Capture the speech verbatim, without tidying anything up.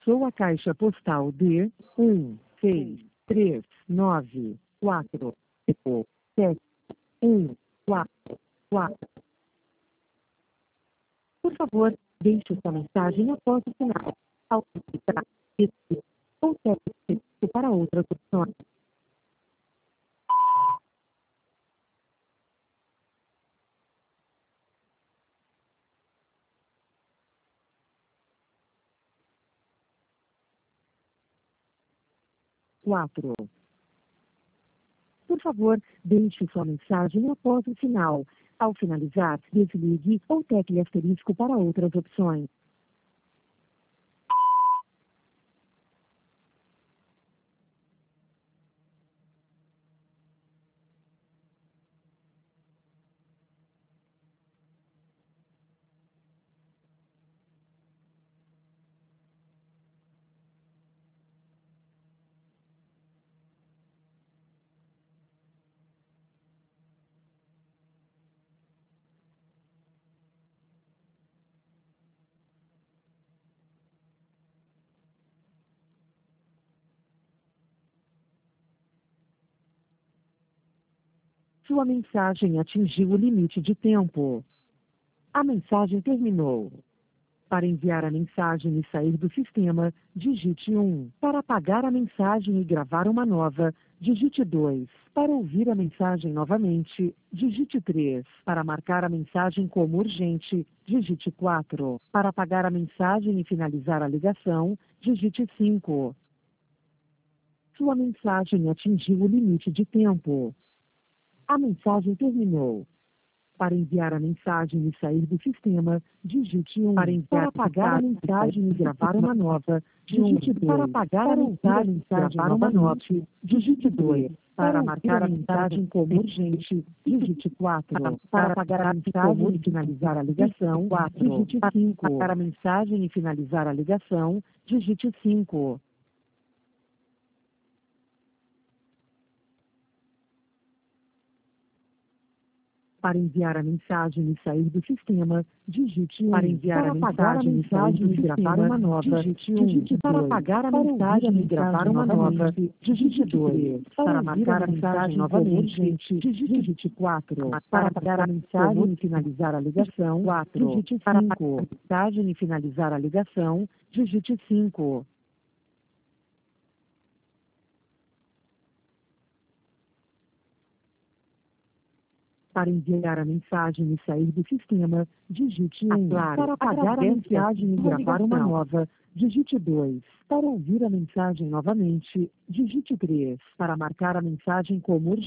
Sou a caixa postal de um, seis, três, nove, quatro, cinco, sete, um, quatro, quatro. Por favor, deixe sua mensagem após o sinal. Ao clicar, esse ou tecle para outras opções. quatro. Por favor, deixe sua mensagem após o sinal. Ao finalizar, desligue ou tecle asterisco para outras opções. Sua mensagem atingiu o limite de tempo. A mensagem terminou. Para enviar a mensagem e sair do sistema, digite um. Para apagar a mensagem e gravar uma nova, digite dois. Para ouvir a mensagem novamente, digite três. Para marcar a mensagem como urgente, digite quatro. Para apagar a mensagem e finalizar a ligação, digite cinco. Sua mensagem atingiu o limite de tempo. A mensagem terminou. Para enviar a mensagem e sair do sistema, digite um. Para, para apagar a mensagem e gravar uma nova, digite dois. Para apagar a mensagem e gravar uma nova, digite dois. Para marcar a mensagem como urgente, digite quatro. Para apagar a mensagem e finalizar a ligação, digite cinco. Para a mensagem e finalizar a ligação, digite cinco. Para enviar a mensagem e sair do sistema, digite um. Para enviar a mensagem e sair do gravar uma nova, digite um. Para apagar a mensagem e gravar uma nova, digite dois. Para marcar a mensagem novamente, digite quatro. Para apagar a mensagem e finalizar a ligação, quatro. Digite cinco. Para apagar a mensagem e finalizar a ligação, digite cinco. Para enviar a mensagem e sair do sistema, digite um. Para apagar a mensagem e gravar uma nova, digite dois. Para ouvir a mensagem novamente, digite três. Para marcar a mensagem como urgente,